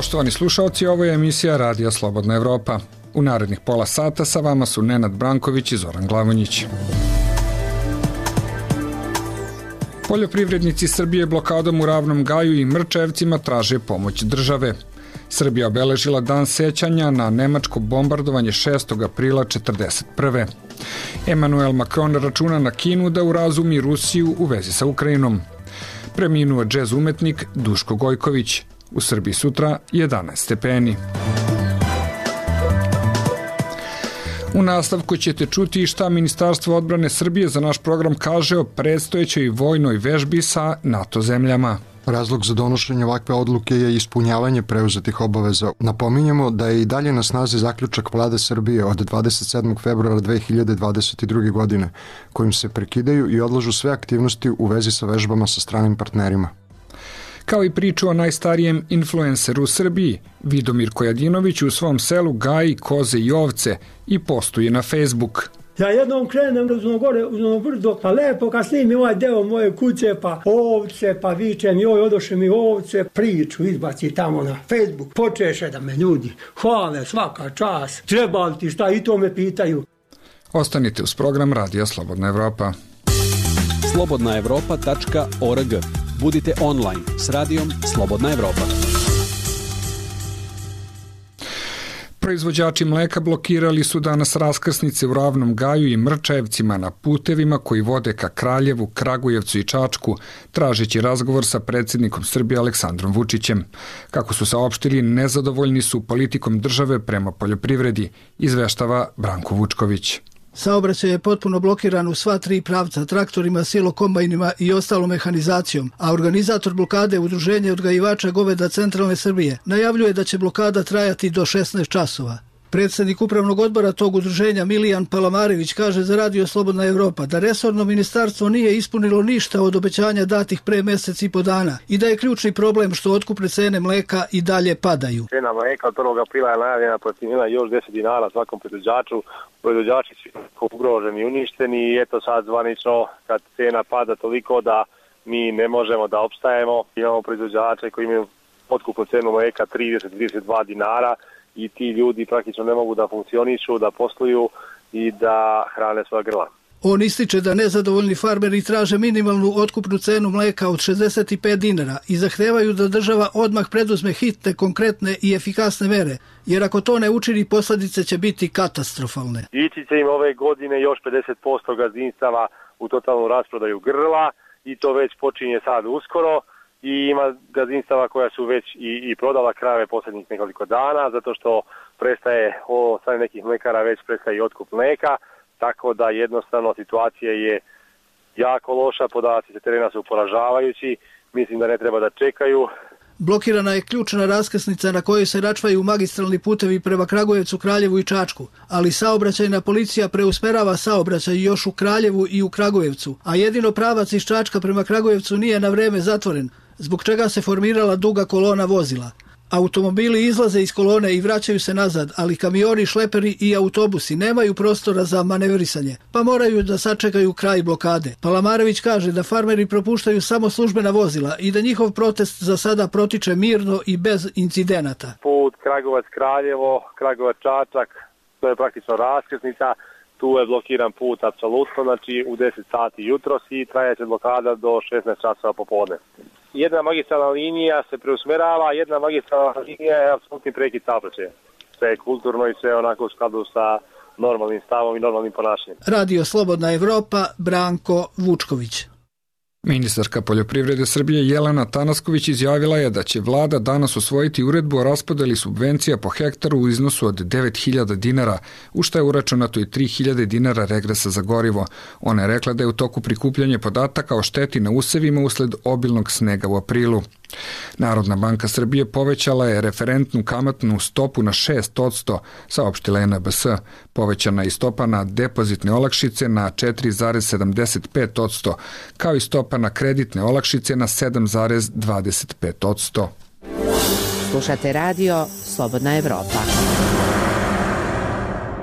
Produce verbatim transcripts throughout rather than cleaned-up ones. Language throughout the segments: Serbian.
Poštovani slušalci, ovo je emisija Radija Slobodna Evropa. U narednih pola sata sa vama su Nenad Branković i Zoran Glavonjić. Poljoprivrednici Srbije blokadom u Ravnom Gaju i Mrčevcima traže pomoć države. Srbija obeležila dan sećanja na nemačko bombardovanje šestog aprila četrdeset prve. Emmanuel Macron računa na Kinu da urazumi Rusiju u vezi sa Ukrajinom. Preminuo džez umetnik Duško Gojković. U Srbiji sutra jedanaest stepeni. U nastavku ćete čuti šta Ministarstvo odbrane Srbije za naš program kaže o predstojećoj vojnoj vežbi sa NATO zemljama. Razlog za donošenje ovakve odluke je ispunjavanje preuzetih obaveza. Napominjemo da je i dalje na snazi zaključak Vlade Srbije od dvadeset sedmog februara dve hiljade dvadeset druge. godine, kojim se prekidaju i odlažu sve aktivnosti u vezi sa vežbama sa stranim partnerima. Kao i priču o najstarijem influenceru u Srbiji, Vidomir Kojadinović u svom selu gaji koze i ovce i postuje na Facebook. Ja jednom krenem uz ono gore, uz ono brdo, pa lepo kad snimim ovaj deo moje kuće, pa ovce, pa vičem, joj, odoše mi ovce, priču izbaci tamo na Facebook. Počeše da me ljudi hvale, svaka čast, treba li ti šta, i to me pitaju. Ostanite uz program Radija Slobodna Evropa. slobodna evropa tačka org. Budite online s radijom Slobodna Evropa. Proizvođači mleka blokirali su danas raskrsnice u Ravnom Gaju i Mrčevcima na putevima koji vode ka Kraljevu, Kragujevcu i Čačku, tražeći razgovor sa predsjednikom Srbije Aleksandrom Vučićem. Kako su saopštili, nezadovoljni su politikom države prema poljoprivredi, izveštava Branko Vučković. Saobraćaj je potpuno blokiran u sva tri pravca, traktorima, silokombajnima i ostalom mehanizacijom, a organizator blokade, Udruženje odgajivača goveda Centralne Srbije, najavljuje da će blokada trajati do šesnaest časova. Predsjednik upravnog odbora tog udruženja Milijan Palamarević kaže za Radio Slobodna Evropa da resorno ministarstvo nije ispunilo ništa od obećanja datih pre mjesec i po dana i da je ključni problem što otkupne cene mleka i dalje padaju. Cena mleka od prvog aprila je najavljena procjenjena još deset dinara svakom proizvođaču. Proizvođači su ugroženi i uništeni i eto sad zvanično kad cena pada toliko da mi ne možemo da opstajemo. Imamo proizvođače koji imaju otkupnu cenu mleka trideset do trideset dva dinara i ti ljudi praktično ne mogu da funkcionišu, da posluju i da hrane svoja grla. On ističe da nezadovoljni farmeri traže minimalnu otkupnu cenu mleka od šezdeset pet dinara i zahtevaju da država odmah preduzme hitne, konkretne i efikasne mere, jer ako to ne učini, posljedice će biti katastrofalne. Ići će im ove godine još pedeset posto gazdinstava u totalnu rasprodaju grla i to već počinje sad uskoro. I ima gazdinstava koja su već i, i prodala krave posljednjih nekoliko dana, zato što prestaje, o strane nekih mlekara već prestaje i otkup mleka, tako da jednostavno situacija je jako loša, podaci sa terena su poražavajući, mislim da ne treba da čekaju. Blokirana je ključna raskrsnica na kojoj se račvaju magistralni putevi prema Kragujevcu, Kraljevu i Čačku, ali saobraćajna policija preusmerava saobraćaj još u Kraljevu i u Kragujevcu, a jedino pravac iz Čačka prema Kragujevcu nije na vreme zatvoren, zbog čega se formirala duga kolona vozila. Automobili izlaze iz kolone i vraćaju se nazad, ali kamioni, šleperi i autobusi nemaju prostora za manevrisanje, pa moraju da sačekaju kraj blokade. Palamarević kaže da farmeri propuštaju samo službena vozila i da njihov protest za sada protiče mirno i bez incidenata. Put Kragujevac-Kraljevo, Kragujevac-Čačak, to je praktično raskrsnica, tu je blokiran put apsolutno, znači u deset sati jutros i trajeće blokada do šesnaest časova popodne. Jedna magistralna linija se preusmerava, jedna magistralna linija je apsolutni prekid saobraćaja. Sve je kulturno i sve onako u skladu sa normalnim stavom i normalnim ponašanjem. Radio Slobodna Evropa, Branko Vučković. Ministarka poljoprivrede Srbije Jelena Tanasković izjavila je da će vlada danas usvojiti uredbu o raspodeli subvencija po hektaru u iznosu od devet hiljada dinara, u što je uračunato i tri hiljade dinara regresa za gorivo. Ona je rekla da je u toku prikupljanje podataka o šteti na usevima usled obilnog snega u aprilu. Narodna banka Srbije povećala je referentnu kamatnu stopu na šest posto, saopštila je N B S. Povećana je stopa na depozitne olakšice na četiri zarez sedamdeset pet posto, kao i stopa na kreditne olakšice na sedam zarez dvadeset pet posto. Slušate radio Slobodna Evropa.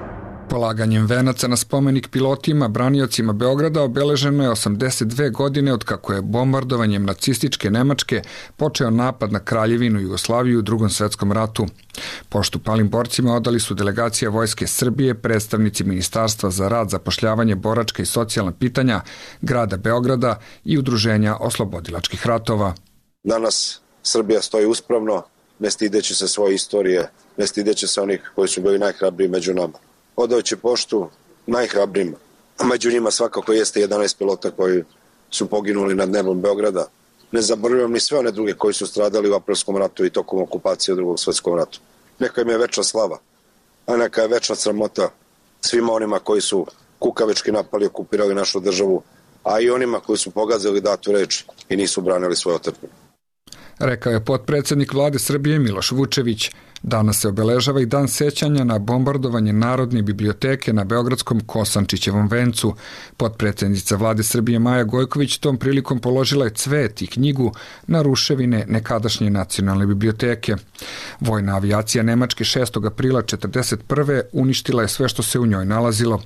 Polaganjem venaca na spomenik pilotima, braniocima Beograda obeleženo je osamdeset dve godine od kako je bombardovanjem nacističke Nemačke počeo napad na Kraljevinu Jugoslaviju u Drugom svetskom ratu. Poštu palim borcima odali su delegacija Vojske Srbije, predstavnici Ministarstva za rad, zapošljavanje, boračka i socijalna pitanja, grada Beograda i udruženja oslobodilačkih ratova. Danas Srbija stoji uspravno, ne stideći se svoje istorije, ne stideći se onih koji su bili najhrabriji među nama. Odajući poštu najhrabrijima. Među njima svakako jeste jedanaest pilota koji su poginuli nad nebom Beograda. Ne zaboravljam ni sve one druge koji su stradali u aprilskom ratu i tokom okupacije u Drugom svetskom ratu. Neka im je večna slava, a neka je večna sramota svima onima koji su kukavički napali i okupirali našu državu, a i onima koji su pogazili datu reč i nisu branili svoje otadžbinu. Rekao je potpredsednik vlade Srbije Miloš Vučević. Danas se obeležava i dan sećanja na bombardovanje Narodne biblioteke na beogradskom Kosančićevom vencu. Potpredsednica vlade Srbije Maja Gojković tom prilikom položila je cvet i knjigu na ruševine nekadašnje nacionalne biblioteke. Vojna avijacija Nemačke šestog aprila četrdeset prve uništila je sve što se u njoj nalazilo.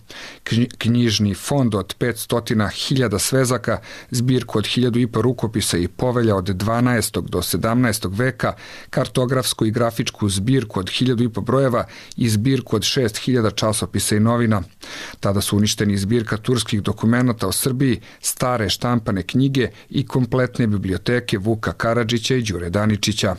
Knjižni fond od petsto hiljada svezaka, zbirku od hiljadu i po rukopisa i povelja od dvanaestog do sedamnaestog veka, kartografsku i grafičku zbirku od hiljadu i po brojeva i zbirku od šest hiljada časopisa i novina. Tada su uništeni zbirka turskih dokumenata o Srbiji, stare štampane knjige i kompletne biblioteke Vuka Karadžića i Đure Daničića.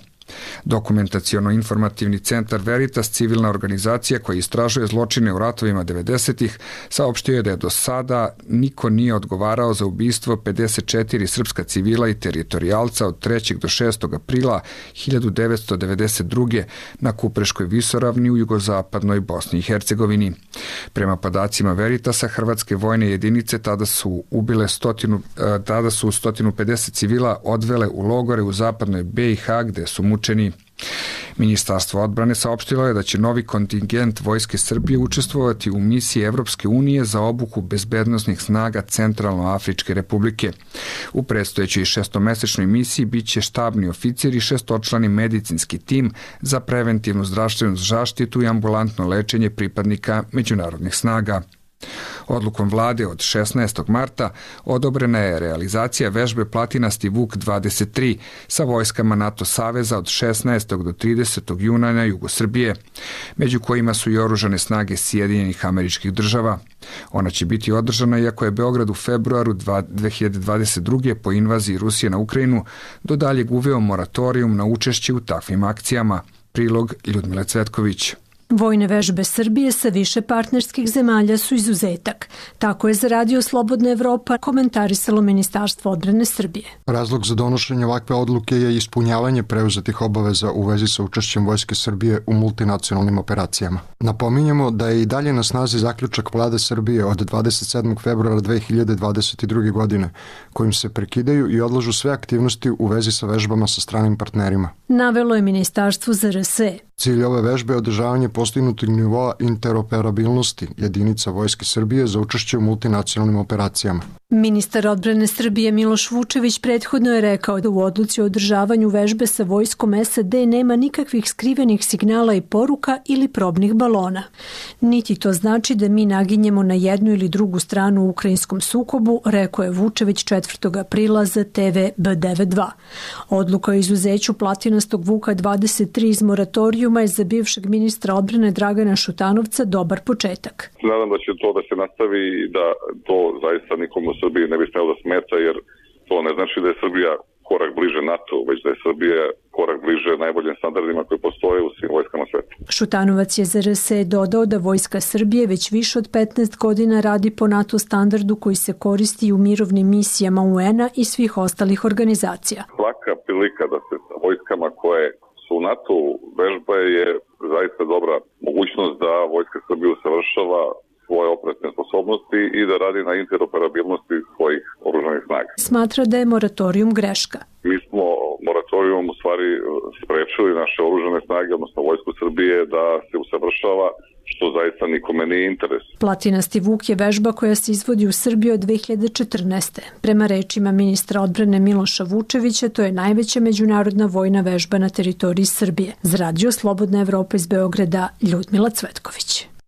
Dokumentaciono-informativni centar Veritas, civilna organizacija koja istražuje zločine u ratovima devedesetih, saopštio je da je do sada niko nije odgovarao za ubistvo pedeset četiri srpska civila i teritorijalca od trećeg do šestog aprila hiljadu devetsto devedeset druge na Kupreškoj visoravni u jugozapadnoj Bosni i Hercegovini. Prema podacima Veritasa, hrvatske vojne jedinice tada su ubile stotinu, tada su sto pedeset civila odvele u logore u zapadnoj B i H gde su mučeni. Ministarstvo odbrane saopštilo je da će novi kontingent Vojske Srbije učestvovati u misiji Evropske unije za obuku bezbednosnih snaga Centralnoafričke republike. U predstojećoj šestomesečnoj misiji biće štabni oficir i šestočlani medicinski tim za preventivnu zdravstvenu zaštitu i ambulantno lečenje pripadnika međunarodnih snaga. Odlukom vlade od šesnaestog marta odobrena je realizacija vežbe Platinasti Vuk dvadeset tri sa vojskama NATO saveza od šesnaestog do tridesetog juna na jugu Srbije, među kojima su i oružane snage Sjedinjenih Američkih Država. Ona će biti održana iako je Beograd u februaru dve hiljade dvadeset druge po invaziji Rusije na Ukrajinu do daljeg uveo moratorijum na učešće u takvim akcijama. Prilog Ljudmile Cvetković. Vojne vežbe Srbije sa više partnerskih zemalja su izuzetak. Tako je za Radio Slobodna Evropa komentarisalo Ministarstvo odbrane Srbije. Razlog za donošenje ovakve odluke je ispunjavanje preuzetih obaveza u vezi sa učešćem Vojske Srbije u multinacionalnim operacijama. Napominjemo da je i dalje na snazi zaključak vlade Srbije od dvadeset sedmog februara dve hiljade dvadeset druge. godine, kojim se prekidaju i odlažu sve aktivnosti u vezi sa vežbama sa stranim partnerima. Navelo je Ministarstvo za R S E. Cilj ove vežbe je održavanje postignutog nivoa interoperabilnosti jedinica Vojske Srbije za učešće u multinacionalnim operacijama. Ministar odbrane Srbije Miloš Vučević prethodno je rekao da u odluci o održavanju vežbe sa vojskom S A D nema nikakvih skrivenih signala i poruka ili probnih balona. Niti to znači da mi naginjemo na jednu ili drugu stranu u ukrajinskom sukobu, rekao je Vučević četvrtog aprila za T V B devedeset dva. Odluka o izuzeću Platinastog Vuka dvadeset tri iz moratorijuma je za bivšeg ministra odbrane Dragana Šutanovca dobar početak. Nadam da će to da se nastavi i da to zaista nikomu u Srbiji ne bi smelo da smeta, jer to ne znači da je Srbija korak bliže NATO, već da je Srbija korak bliže najboljim standardima koji postoje u svim vojskama sveta. Šutanovac je za R S E dodao da Vojska Srbije već više od petnaest godina radi po NATO standardu koji se koristi u mirovnim misijama U N-a i svih ostalih organizacija. Svaka prilika da se sa vojskama koje su u NATO vežba je zaista dobra mogućnost da Vojska Srbije usavršava svoje operativne sposobnosti i da radi na interoperabilnosti svojih oružanih snaga. Smatra da je moratorijum greška. Mi smo moratorijum u stvari sprečili naše oružane snage, odnosno Vojsku Srbije, da se usavršava, što zaista nikome nije interes. Platinasti Vuk je vežba koja se izvodi u Srbiji od dve hiljade četrnaeste. Prema rečima ministra odbrane Miloša Vučevića, to je najveća međunarodna vojna vežba na teritoriji Srbije. Za Radio Slobodna Evropa iz Beograda, Ljudmila Cvetković.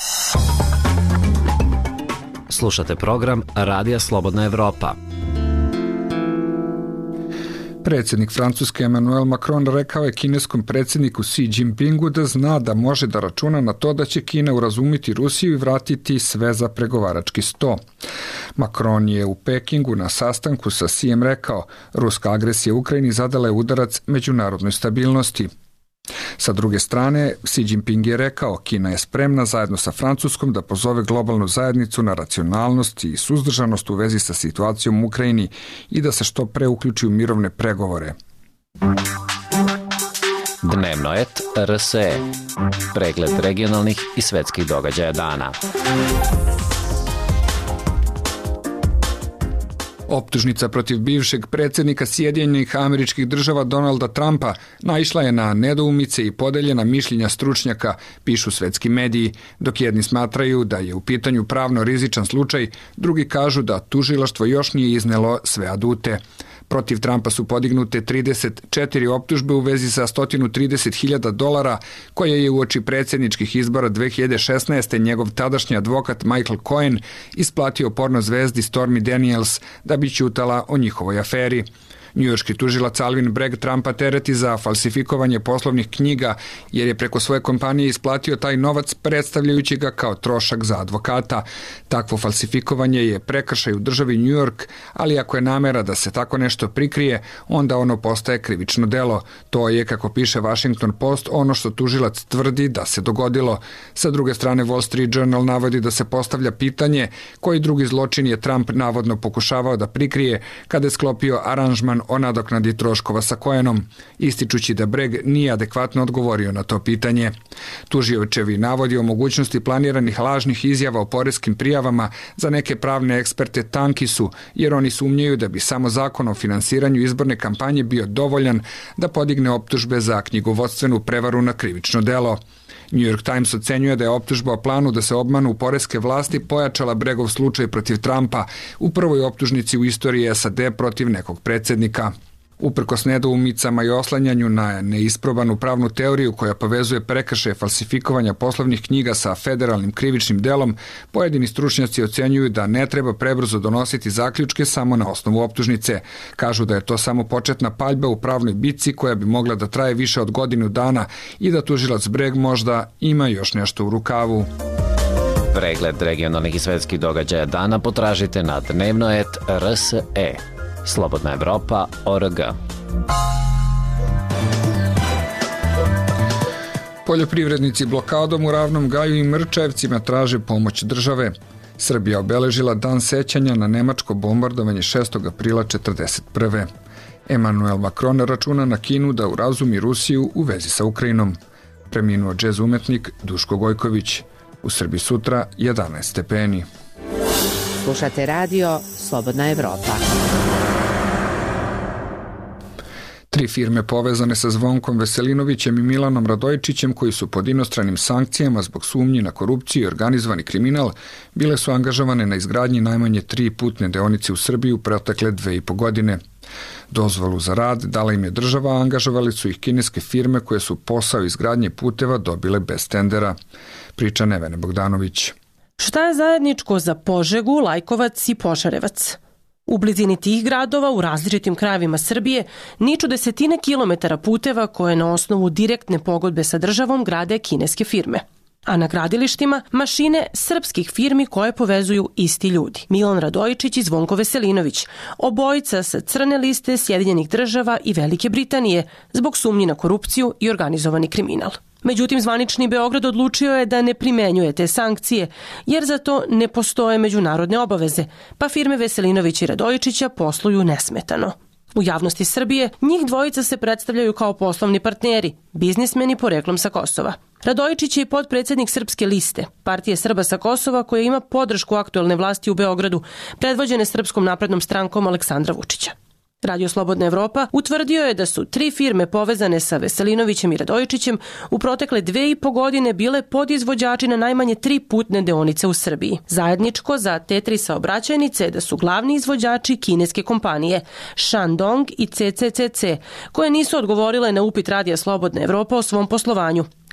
Slušate program Radija Slobodna Evropa. Predsjednik Francuske Emmanuel Macron rekao je kineskom predsjedniku Xi Jinpingu da zna da može da računa na to da će Kina urazumiti Rusiju i vratiti sve za pregovarački sto. Macron je u Pekingu na sastanku sa Xijem rekao: ruska agresija u Ukrajini zadala je udarac međunarodnoj stabilnosti. Sa druge strane, Xi Jinping je rekao: Kina je spremna zajedno sa Francuskom da pozove globalnu zajednicu na racionalnost i suzdržanost u vezi sa situacijom u Ukrajini i da se što pre uključi u mirovne pregovore. Dnevnoet R S E. Pregled regionalnih i svetskih događaja dana. Optužnica protiv bivšeg predsjednika Sjedinjenih Američkih Država Donalda Trumpa naišla je na nedoumice i podeljena mišljenja stručnjaka, pišu svetski mediji, dok jedni smatraju da je u pitanju pravno rizičan slučaj, drugi kažu da tužilaštvo još nije iznelo sve adute. Protiv Trumpa su podignute trideset četiri optužbe u vezi sa sto trideset hiljada dolara koje je uoči predsjedničkih izbora dve hiljade šesnaeste. njegov tadašnji advokat Michael Cohen isplatio porno zvezdi Stormy Daniels da bi ćutala o njihovoj aferi. Njujorški tužilac Alvin Bragg Trumpa tereti za falsifikovanje poslovnih knjiga jer je preko svoje kompanije isplatio taj novac predstavljajući ga kao trošak za advokata. Takvo falsifikovanje je prekršaj u državi New York, ali ako je namera da se tako nešto prikrije, onda ono postaje krivično delo. To je, kako piše Washington Post, ono što tužilac tvrdi da se dogodilo. Sa druge strane, Wall Street Journal navodi da se postavlja pitanje koji drugi zločin je Trump navodno pokušavao da prikrije kada je sklopio aranžman o nadoknadi troškova sa Cohenom, ističući da Bragg nije adekvatno odgovorio na to pitanje. Tužiočevi navodi o mogućnosti planiranih lažnih izjava o poreskim prijavama za neke pravne eksperte tanki su, jer oni sumnjaju da bi samo zakon o finansiranju izborne kampanje bio dovoljan da podigne optužbe za knjigovodstvenu prevaru na krivično delo. New York Times ocenjuje da je optužba o planu da se obmanu poreske vlasti pojačala Braggov slučaj protiv Trumpa u prvoj optužnici u istoriji S A D protiv nekog predsjednika. Uprkos nedoumicama i oslanjanju na neisprobanu pravnu teoriju koja povezuje prekršaje falsifikovanja poslovnih knjiga sa federalnim krivičnim delom, pojedini stručnjaci ocenjuju da ne treba prebrzo donositi zaključke samo na osnovu optužnice. Kažu da je to samo početna paljba u pravnoj bitci koja bi mogla da traje više od godinu dana i da tužilac Bragg možda ima još nešto u rukavu. Pregled regionalnih i svetskih događaja dana potražite na dnevnoet R S E. Slobodna Evropa, O R G. Poljoprivrednici blokadom u Ravnom Gaju i Mrčajevcima traže pomoć države. Srbija obeležila dan sećanja na nemačko bombardovanje šestog aprila četrdeset prve. Emmanuel Macron računa na Kinu da urazumi Rusiju u vezi sa Ukrajinom. Preminuo džez umetnik Duško Gojković. U Srbiji sutra jedanaest stepeni. Slušate radio Slobodna Evropa. Tri firme povezane sa Zvonkom Veselinovićem i Milanom Radojičićem, koji su pod inostranim sankcijama zbog sumnji na korupciju i organizovani kriminal, bile su angažovane na izgradnji najmanje tri putne deonice u Srbiji u protekle dve i po godine. Dozvolu za rad dala im je država, a angažovali su ih kineske firme koje su posao izgradnje puteva dobile bez tendera. Priča Nevene Bogdanović. Šta je zajedničko za Požegu, Lajkovac i Požarevac? U blizini tih gradova, u različitim krajevima Srbije, niču desetine kilometara puteva koje na osnovu direktne pogodbe sa državom grade kineske firme. A na gradilištima mašine srpskih firmi koje povezuju isti ljudi. Milan Radojičić i Zvonko Veselinović, obojica sa crne liste Sjedinjenih država i Velike Britanije zbog sumnji na korupciju i organizovani kriminal. Međutim, zvanični Beograd odlučio je da ne primenjuje te sankcije, jer za to ne postoje međunarodne obaveze, pa firme Veselinović i Radojičića posluju nesmetano. U javnosti Srbije njih dvojica se predstavljaju kao poslovni partneri, biznismeni poreklom sa Kosova. Radojičić je potpredsjednik Srpske liste, partije Srba sa Kosova koja ima podršku aktuelne vlasti u Beogradu, predvođene Srpskom naprednom strankom Aleksandra Vučića. Radio Slobodna Evropa utvrdio je da su tri firme povezane sa Veselinovićem i Radojičićem u protekle dve i po godine bile podizvođači na najmanje tri putne deonice u Srbiji. Zajedničko za te tri saobraćajnice je da su glavni izvođači kineske kompanije Shandong i C C C C, koje nisu odgovorile na upit Radija Slobodna Evropa o svom poslovanju.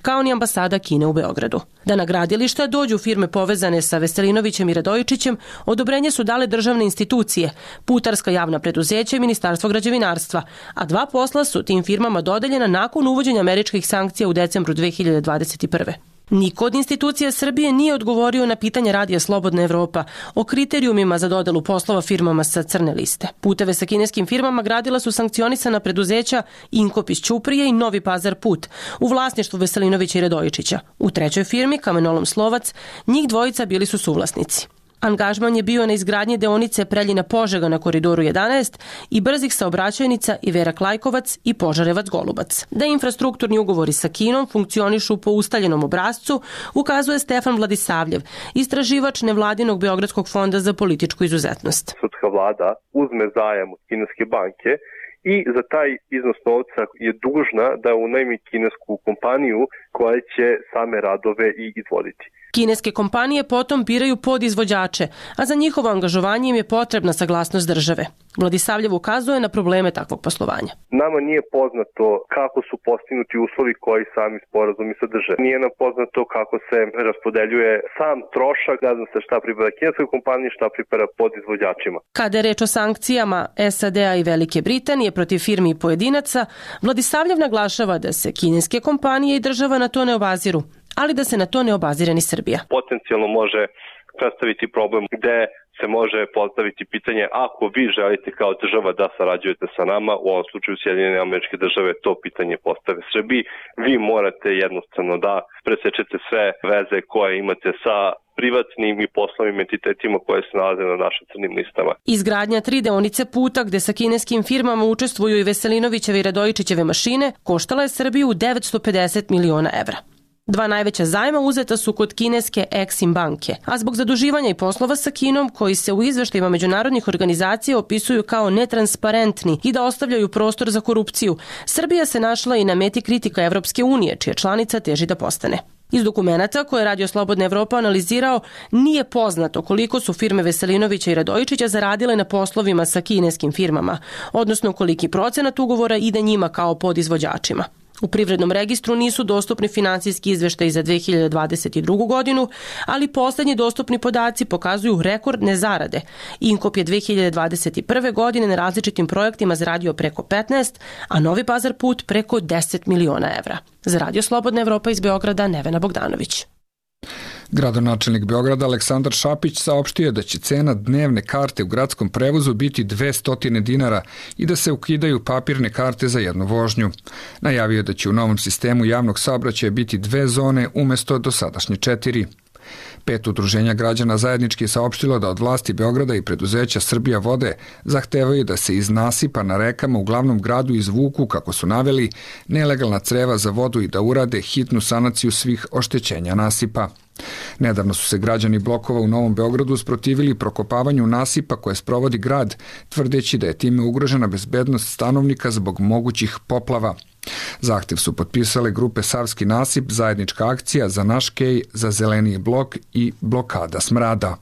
kao ni ambasada Kine u Beogradu. Da na gradilišta dođu firme povezane sa Veselinovićem i Radojičićem, odobrenje su dale državne institucije, putarska javna preduzeća i Ministarstvo građevinarstva, a dva posla su tim firmama dodeljena nakon uvođenja američkih sankcija u decembru dve hiljade dvadeset prve. Niko od institucija Srbije nije odgovorio na pitanje Radija Slobodna Evropa o kriterijumima za dodelu poslova firmama sa crne liste. Puteve sa kineskim firmama gradila su sankcionisana preduzeća Inkop iz Ćuprije i Novi Pazar put u vlasništvu Veselinovića i Radojičića. U trećoj firmi, Kamenolom Slovac, njih dvojica bili su suvlasnici. Angažman je bio na izgradnji deonice Preljina-Požega na koridoru jedanaest i brzih saobraćajnica Iverak-Lajkovac i Požarevac-Golubac. Da infrastrukturni ugovori sa Kinom funkcionišu po ustaljenom obrascu, ukazuje Stefan Vladisavljev, istraživač nevladinog Beogradskog fonda za političku izuzetnost. Srpska vlada uzme zajam od kineske banke i za taj iznos novca je dužna da unajmi kinesku kompaniju koja će same radove i izvoditi. Kineske kompanije potom biraju podizvođače, a za njihovo angažovanje im je potrebna saglasnost države. Vladisavljev ukazuje na probleme takvog poslovanja. Nama nije poznato kako su postignuti uslovi koji sami sporazumi sadrže. Nije nam poznato kako se raspodeljuje sam trošak, ne znam se šta pripada kineskoj kompaniji, šta pripada podizvođačima. Kada je reč o sankcijama S A D-a i Velike Britanije protiv firmi i pojedinaca, Vladisavljev naglašava da se kineske kompanije i država na to ne obaziru, ali da se na to ne obazire ni Srbija. Potencijalno može predstaviti problem gde se može postaviti pitanje ako vi želite kao država da sarađujete sa nama, u ovom slučaju Sjedinjene Američke Države, to pitanje postave Srbiji, vi morate jednostavno da presečete sve veze koje imate sa privatnim i poslovnim entitetima koje se nalaze na našim crnim listama. Izgradnja tri deonice puta gde sa kineskim firmama učestvuju i Veselinovićeve i Radojičićeve mašine koštala je Srbiju devetsto pedeset miliona evra. Dva najveća zajma uzeta su kod kineske Exim banke, a zbog zaduživanja i poslova sa Kinom, koji se u izveštajima međunarodnih organizacija opisuju kao netransparentni i da ostavljaju prostor za korupciju, Srbija se našla i na meti kritika Evropske unije, čija članica teži da postane. Iz dokumenata koje je Radio Slobodna Evropa analizirao, nije poznato koliko su firme Veselinovića i Radojičića zaradile na poslovima sa kineskim firmama, odnosno koliki procenat ugovora ide njima kao podizvođačima. U privrednom registru nisu dostupni finansijski izveštaji za dve hiljade dvadeset drugu. godinu, ali poslednji dostupni podaci pokazuju rekordne zarade. Inkop je dve hiljade dvadeset prve. godine na različitim projektima zaradio preko petnaest, a Novi Pazar put preko deset miliona evra. Za Radio Slobodna Evropa iz Beograda, Nevena Bogdanović. Gradonačelnik Beograda Aleksandar Šapić saopštio je da će cena dnevne karte u gradskom prevozu biti dvesta dinara i da se ukidaju papirne karte za jednu vožnju. Najavio je da će u novom sistemu javnog saobraćaja biti dve zone umesto dosadašnje četiri. Pet udruženja građana zajednički je saopštilo da od vlasti Beograda i preduzeća Srbija vode zahtevaju da se iz nasipa na rekama u glavnom gradu izvuku, kako su naveli, nelegalna creva za vodu i da urade hitnu sanaciju svih oštećenja nasipa. Nedavno su se građani blokova u Novom Beogradu usprotivili prokopavanju nasipa koje sprovodi grad, tvrdeći da je time ugrožena bezbednost stanovnika zbog mogućih poplava. Zahtev su potpisale grupe Savski nasip, Zajednička akcija, Za naš kej, Za zeleniji blok i Blokada smrada.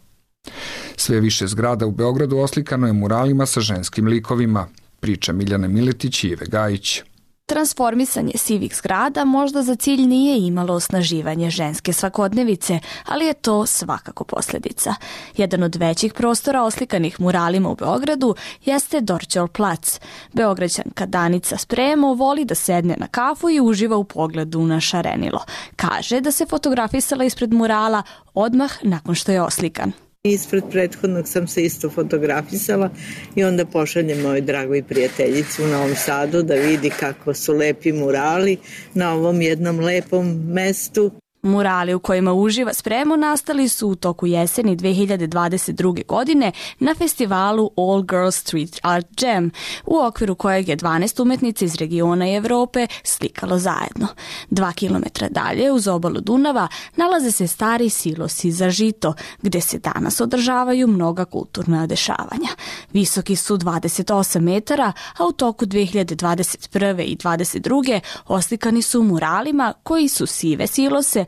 Sve više zgrada u Beogradu oslikano je muralima sa ženskim likovima, priča Miljana Miletić i Ive Gajić. Transformisanje sivih zgrada možda za cilj nije imalo osnaživanje ženske svakodnevice, ali je to svakako posljedica. Jedan od većih prostora oslikanih muralima u Beogradu jeste Dorćol plac. Beograđanka Danica Spremo voli da sedne na kafu i uživa u pogledu na šarenilo. Kaže da se fotografisala ispred murala odmah nakon što je oslikan. Ispred prethodnog sam se isto fotografisala i onda pošaljem mojoj dragoj prijateljici u Novom Sadu da vidi kako su lepi murali na ovom jednom lepom mestu. Murali u kojima uživa Spremo nastali su u toku jeseni dve hiljade dvadeset druge. godine na festivalu All Girls Street Art Jam, u okviru kojeg je dvanaest umetnica iz regiona i Evrope slikalo zajedno. Dva kilometra dalje, uz obalu Dunava, nalaze se stari silosi za žito, gde se danas održavaju mnoga kulturna dešavanja. Visoki su dvadeset osam metara, a u toku dve hiljade dvadeset prve. i dvadeset druge. oslikani su muralima koji su sive silose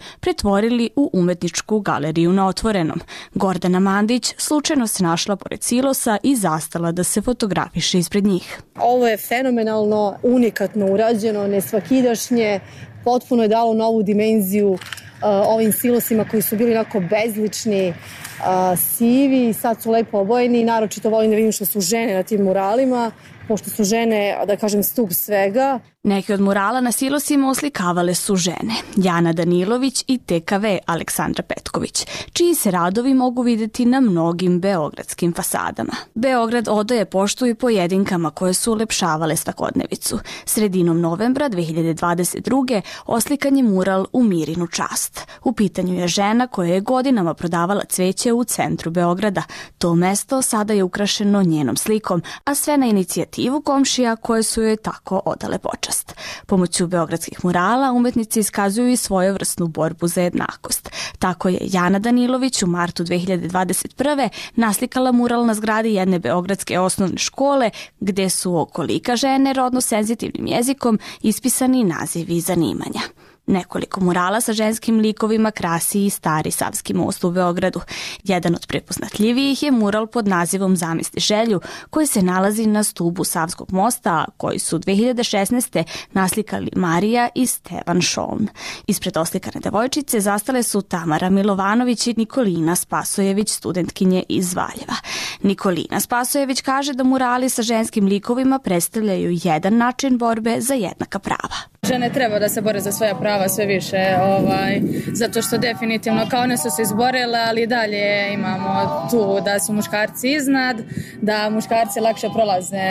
pretvorili u umetničku galeriju na otvorenom. Gordana Mandić slučajno se našla pored silosa i zastala da se fotografiše ispred njih. Ovo je fenomenalno, unikatno urađeno, nesvakidašnje, potpuno je dalo novu dimenziju uh, ovim silosima koji su bili onako bezlični, uh, sivi, sad su lepo obojeni i naročito volim da vidim što su žene na tim muralima, pošto su žene, da kažem, stup svega. Neki od murala na silosima oslikavale su žene, Jana Danilović i T K V Aleksandra Petković, čiji se radovi mogu videti na mnogim beogradskim fasadama. Beograd odaje poštu i pojedinkama koje su ulepšavale svakodnevicu. Sredinom novembra dve hiljade dvadeset druge oslikan je mural U Mirinu čast. U pitanju je žena koja je godinama prodavala cveće u centru Beograda. To mesto sada je ukrašeno njenom slikom, a sve na inicijativu komšija koje su joj tako odale počast. Pomoću beogradskih murala umetnici iskazuju i svojevrsnu borbu za jednakost. Tako je Jana Danilović u martu dve hiljade dvadeset prve naslikala mural na zgradi jedne beogradske osnovne škole gde su okolika žene rodno senzitivnim jezikom ispisani nazivi zanimanja. Nekoliko murala sa ženskim likovima krasi i Stari Savski most u Beogradu. Jedan od prepoznatljivijih je mural pod nazivom Zamisli želju, koji se nalazi na stubu Savskog mosta, koji su dve hiljade šesnaeste naslikali Marija i Stevan Šoln. Ispred oslikane devojčice zastale su Tamara Milovanović i Nikolina Spasojević, studentkinje iz Valjeva. Nikolina Spasojević kaže da murali sa ženskim likovima predstavljaju jedan način borbe za jednaka prava. Žene treba da se bore za svoja prava sve više, ovaj, zato što definitivno kao one su se izborile, ali dalje imamo tu da su muškarci iznad, da muškarci lakše prolaze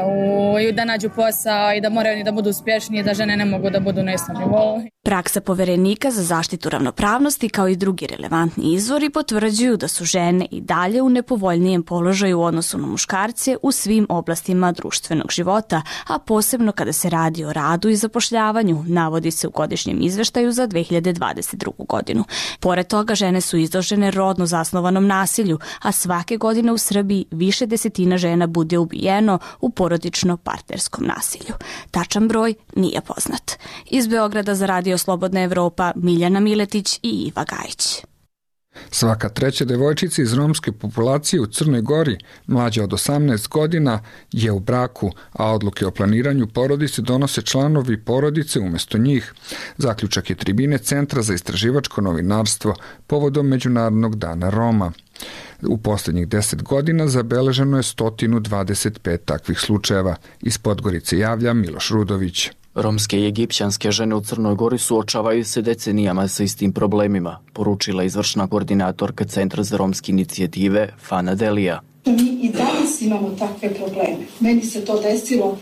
u, i da nađu posao i da moraju ni da budu uspješni, da žene ne mogu da budu na istom nivou. Praksa Poverenika za zaštitu ravnopravnosti kao i drugi relevantni izvori potvrđuju da su žene i dalje u nepovoljnijem položaju u odnosu na muškarce u svim oblastima društvenog života, a posebno kada se radi o radu i zapošljavanju, navodi se u godišnjem izveštaju za dve hiljade dvadeset drugu godinu. Pored toga, žene su izložene rodno zasnovanom nasilju, a svake godine u Srbiji više desetina žena bude ubijeno u porodično-partnerskom nasilju. Tačan broj nije poznat. Iz Beograda za Radio Slobodna Evropa, Miljana Miletić i Iva Gajić. Svaka treća devojčica iz romske populacije u Crnoj Gori, mlađa od osamnaest godina, je u braku, a odluke o planiranju porodice donose članovi porodice umjesto njih. Zaključak je tribine Centra za istraživačko novinarstvo povodom Međunarodnog dana Roma. U posljednjih deset godina zabeleženo je sto dvadeset pet takvih slučajeva. Iz Podgorice javlja Miloš Rudović. Romske i egipćanske žene u Crnoj Gori suočavaju se decenijama sa istim problemima, poručila izvršna koordinatorka Centra za romske inicijative Fana Delija. Mi i danas imamo takve probleme. Meni se to desilo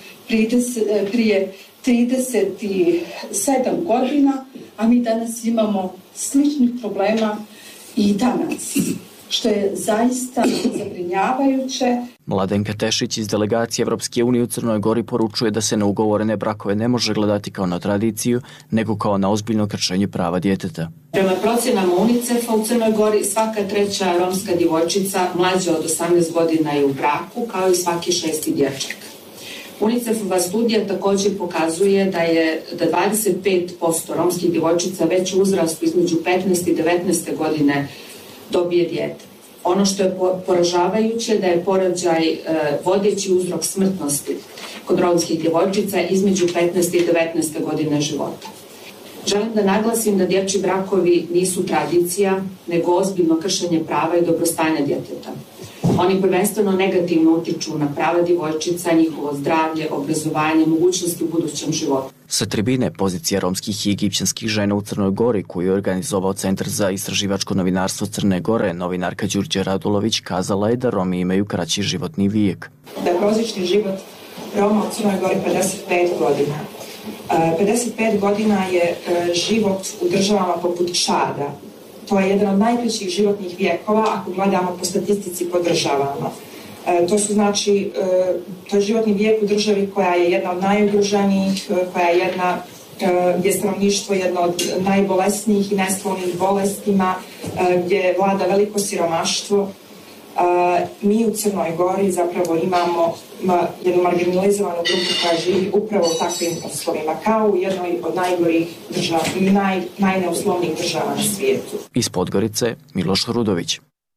prije trideset sedam godina, a mi danas imamo sličnih problema i danas, što je zaista zabrinjavajuće. Mladenka Tešić iz delegacije Evropske unije u Crnoj Gori poručuje da se na ugovorene brakove ne može gledati kao na tradiciju, nego kao na ozbiljno kršenje prava djeteta. Prema procjenama UNICEF-a u Crnoj Gori svaka treća romska djevojčica mlađa od osamnaest godina je u braku, kao i svaki šesti dječak. UNICEF-ova studija također pokazuje da je da dvadeset pet posto romskih djevojčica već u uzrastu između petnaeste i devetnaeste godine dobije dijete. Ono što je poražavajuće da je porođaj e, vodeći uzrok smrtnosti kod romskih djevojčica između petnaeste i devetnaeste godine života. Želim da naglasim da dječji brakovi nisu tradicija, nego ozbiljno kršenje prava i dobrostanja djeteta. Oni prvenstveno negativno utiču na prava djevojčica, njihovo zdravlje, obrazovanje, mogućnosti u budućem životu. Sa tribine pozicija romskih i egipćanskih žena u Crnoj Gori, koju je organizovao Centar za istraživačko novinarstvo Crne Gore, novinarka Đurđe Radulović kazala je da Romi imaju kraći životni vijek. Da je prosječni život Roma u Crnoj Gori pedeset pet godina. pedeset pet godina je život u državama poput Čada. To je jedan od najkraćih životnih vijekova ako gledamo po statistici po državama. E, to su znači, e, to je životni vijek u državi koja je jedna od najugroženijih, koja je jedna, e, gdje je stanovništvo jedno od najbolesnijih i najsklonih bolestima, e, gdje vlada veliko siromaštvo. Mi u Crnoj Gori zapravo imamo jednu marginalizovanu grupu koja živi upravo u takvim uslovima, kao u jednoj od najgorih država, naj, najneuslovnijih država na svijetu. Iz Podgorice, Miloš Rudović.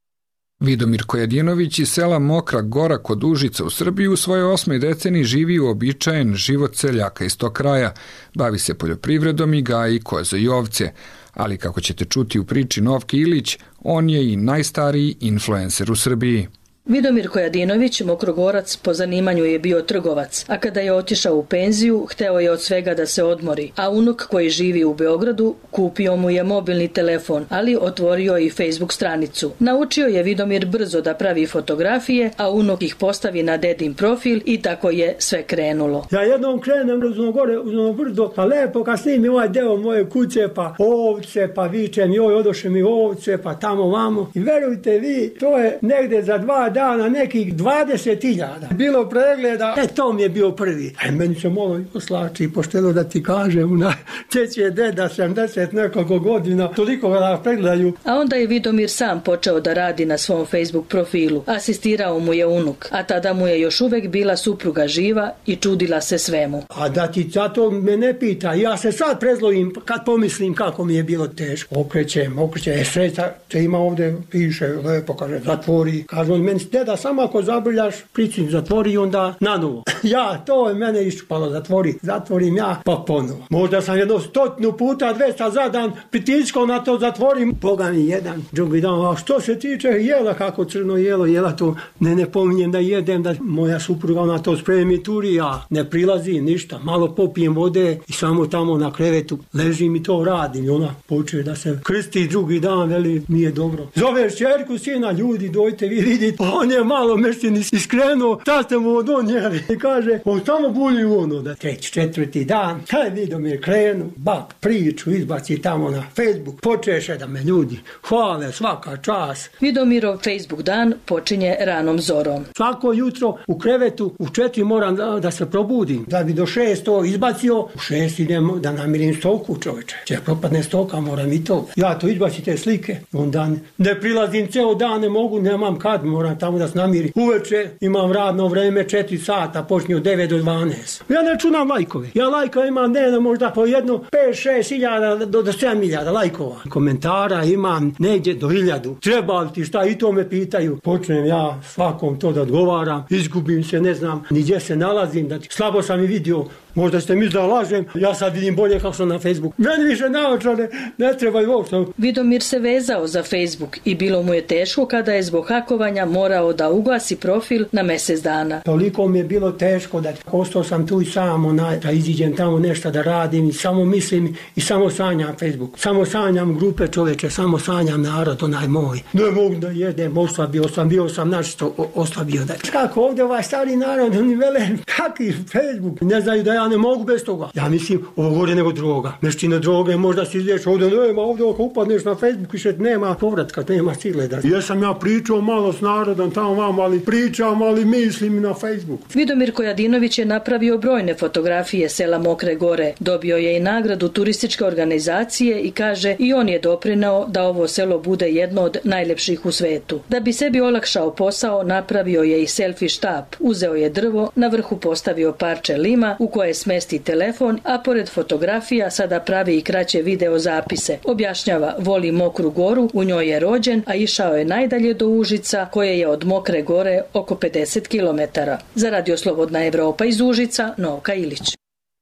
Vidomir Kojadinović iz sela Mokra Gora kod Užica u Srbiji u svojoj osmoj deceniji živi uobičajen život seljaka iz tog kraja. Bavi se poljoprivredom i gaji koze i ovce. Ali kako ćete čuti u priči Novke Ilić, on je i najstariji influencer u Srbiji. Vidomir Kojadinović, Mokrogorac, po zanimanju je bio trgovac, a kada je otišao u penziju, hteo je od svega da se odmori, a unuk koji živi u Beogradu kupio mu je mobilni telefon, ali otvorio i Facebook stranicu. Naučio je Vidomir brzo da pravi fotografije, a unuk ih postavi na dedin profil i tako je sve krenulo. Ja jednom krenem uz ono gore, uz ono brdo, pa lepo kad snimim ovaj deo moje kuće, pa ovce, pa vičem, joj, odoše mi ovce, pa tamo, vamo. I verujte vi, to je negde za dva dana nekih dvadeset hiljada. Bilo pregleda, e to mi je bio prvi. E, meni se malo poslači, pošteno da ti kažem, na čeće deda sedamdeset nekoliko godina, toliko ga pregledaju. A onda je Vidomir sam počeo da radi na svom Facebook profilu. Asistirao mu je unuk, a tada mu je još uvek bila supruga živa i čudila se svemu. A da ti zato me ne pita, ja se sad prezlovim kad pomislim kako mi je bilo teško. Okrećem, okrećem, e sreća, te ima ovde, piše, lepo, kaže, zatvori. Kaže on meni, deda, samo ako zabrljaš, pricim, zatvori i onda na novo. Ja, to je mene iščupalo, zatvori. Zatvorim ja, pa ponovo. Možda sam jedno stotinu puta, dvesta za dan pritiskao na to, zatvorim. Boga mi jedan, drugi dan, a što se tiče jela, kako crno jelo, jela to, ne, ne pominjem da jedem, da moja supruga ona to spremi turi, ja ne prilazim ništa, malo popijem vode i samo tamo na krevetu ležim i to radim. I ona počuje da se krsti drugi dan, veli, nije dobro. Zoveš čerku, sina, ljudi, dojte vi vidite, on je malo mešćin iskrenuo, šta ste mu donijeli? I kaže, on samo bulji ono, da treći, četvrti dan, kaj Vidomir krenu, bak, priču, izbaci tamo na Facebook, počeše da me ljudi hvale svaka čas. Vidomirov Facebook dan počinje ranom zorom. Svako jutro u krevetu u četiri moram da, da se probudim, da bi do šest to izbacio, u šest idem da namirim stoku, čoveče. Če propadne stoka, moram i to. Ja to izbacim te slike, onda ne prilazim ceo dan, ne mogu, nemam kad, moram tamo da se namiri. Uveče imam radno vreme četiri sata, počinju od devet do dvanaest. Ja ne čunam lajkove. Ja lajka imam dnevno možda po jedno pet šest hiljada do, do sedam hiljada lajkova. Komentara imam negdje do hiljadu. Treba li ti šta, i to me pitaju. Počnem ja svakom to da odgovaram. Izgubim se, ne znam ni gdje se nalazim. Da ti, slabo sam i vidio. Možda ste mi da lažem, ja sad vidim bolje kako sam na Facebooku. Meni više naočane ne trebaju uopšte. Vidomir se vezao za Facebook i bilo mu je teško kada je zbog hakovanja morao da ugasi profil na mjesec dana. Toliko mi je bilo teško da ostao sam tu i sam, onaj, da iziđem tamo nešto da radim i samo mislim i samo sanjam Facebook. Samo sanjam grupe čoveče, samo sanjam narod onaj moj. Ne mogu da jedem, oslabio sam, bio sam našto oslabio. Da. Kako ovdje ovaj stari narod, oni vele, kakvi Facebook, ne znaju da ja ne mogu bez toga. Ja mislim, ovo gore nego droga. Mešćina droge, možda si izliješ ovdje, nema, ovdje ako upadneš na Facebook više nema povratka, nema sile. Da. Jesam ja pričao malo s narodom tamo vam, ali pričam, ali mislim na Facebook. Vidomir Kojadinović je napravio brojne fotografije sela Mokre Gore. Dobio je i nagradu turističke organizacije i kaže i on je doprineo da ovo selo bude jedno od najlepših u svetu. Da bi sebi olakšao posao, napravio je i selfie štap. Uzeo je drvo, na vrhu postavio parče lima u koje smesti telefon, a pored fotografija sada pravi i kraće video zapise. Objašnjava, voli Mokru Goru, u njoj je rođen, a išao je najdalje do Užica, koje je od Mokre Gore oko pedeset kilometara. Za Radio Slobodna Evropa iz Užica, Novka Ilić.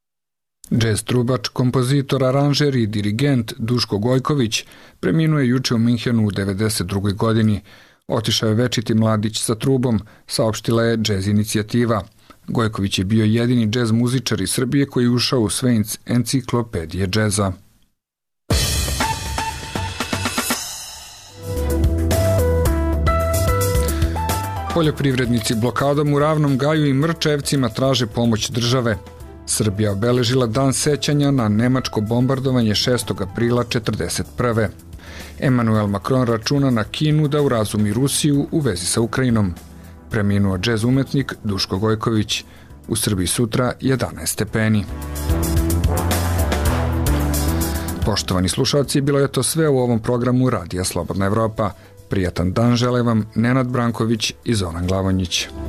Džez trubač, kompozitor, aranžer i dirigent Duško Gojković preminuo je juče u Minhenu u devedeset drugoj godini. Otišao je večiti mladić sa trubom, saopštila je Džez inicijativa. Gojković je bio jedini džez muzičar iz Srbije koji je ušao u sve enciklopedije džeza. Poljoprivrednici blokadom u Ravnom Gaju i Mrčevcima traže pomoć države. Srbija obeležila dan sećanja na nemačko bombardovanje šestog aprila četrdeset prve. Emmanuel Macron računa na Kinu da urazumi Rusiju u vezi sa Ukrajinom. Preminuo džez umetnik Duško Gojković. U Srbiji sutra jedanaest stepeni. Poštovani slušalci, bilo je to sve u ovom programu Radija Slobodna Evropa. Prijatan dan žele vam Nenad Branković i Zoran Glavonjić.